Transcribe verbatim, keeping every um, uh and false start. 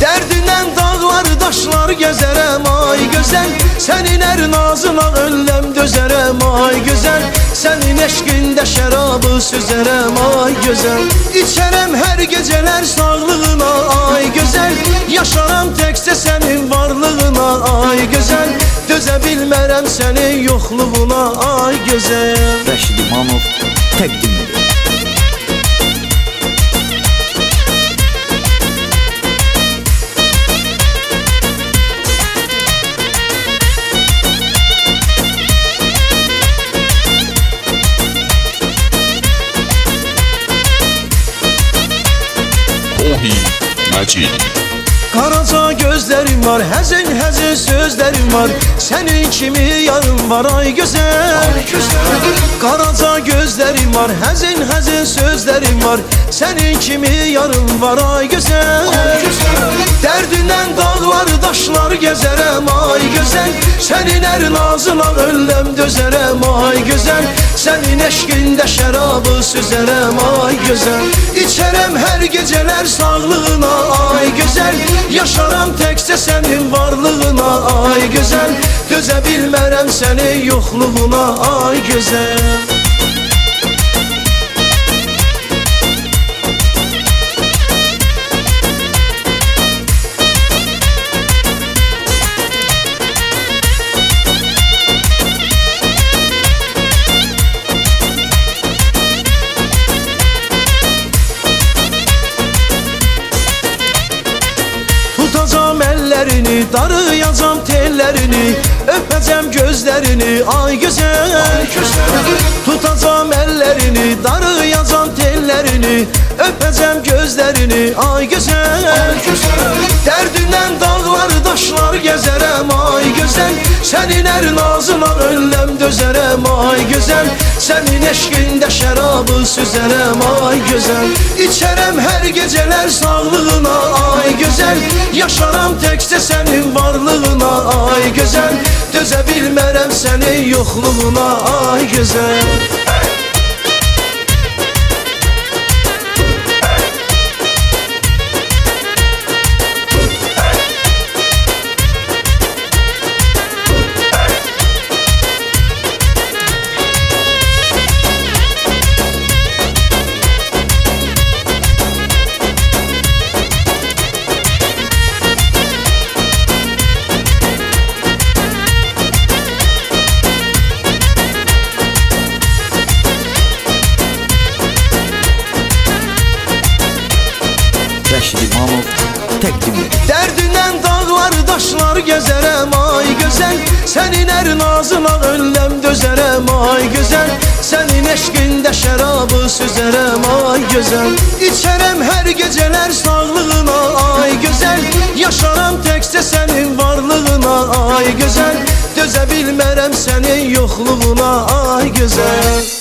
Dərdindən dağlar, daşlar gəzərəm ay gözəl. Sənin hər nazına öləm dözərəm ay gözəl. Sənin eşqində şərabı süzərəm ay gözəl. İçərəm hər gecələr sağlığına ay gözəl. Yaşaram təkcə sənin varlığına ay gözəl. Dözə bilmərəm sənin yoxluğuna ay gözəl. Rəşid İmamov təqdim edir. Ohi Məcid. Qaraca gözlərim var, həzin həzin sözlərim var. Sənin kimi yarım var ay gözəl. Qaraca gözlərim var, həzin həzin sözlərim var. Sənin kimi yarım var ay gözəl. Dərdindən dağlar, daşlar gəzərəm ay gözəl. Sənin hər nazına öləm dözərəm ay gözəl. Sənin eşqində şərabı süzərəm ay gözəl. İçərəm hər gecələr sağlığına ay gözəl. Yaşaram təkcə sənin varlığına ay gözəl. Dözə bilmərəm sənin yoxluğuna ay gözəl. Tutacam əllərini, darıyacam tellərini, öpəcəm gözlərini ay gözəl. Tutacam əllərini, darıyacam tellərini, öpəcəm gözlərini ay gözəl. Dərdindən dağlar, daşlar gəzərəm ay gözəl. Sənin hər nazına öləm dözərəm ay gözəl. Sənin eşqində şərabı süzərəm ay gözəl. İçərəm hər gecələr sağlığına ay gözəl. Yaşaram təkcə sənin varlığına ay gözəl. Dözə bilmərəm sənin yoxluğuna ay gözəl. Rəşid İmamov təqdim edir. Dərdindən dağlar, daşlar gəzərəm ay gözəl. Sənin hər nazına öləm dözərəm ay gözəl. Sənin eşqində şərabı süzərəm ay gözəl. İçərəm hər gecələr sağlığına ay gözəl. Yaşaram təkcə sənin varlığına ay gözəl. Dözə bilmərəm sənin yoxluğuna ay gözəl.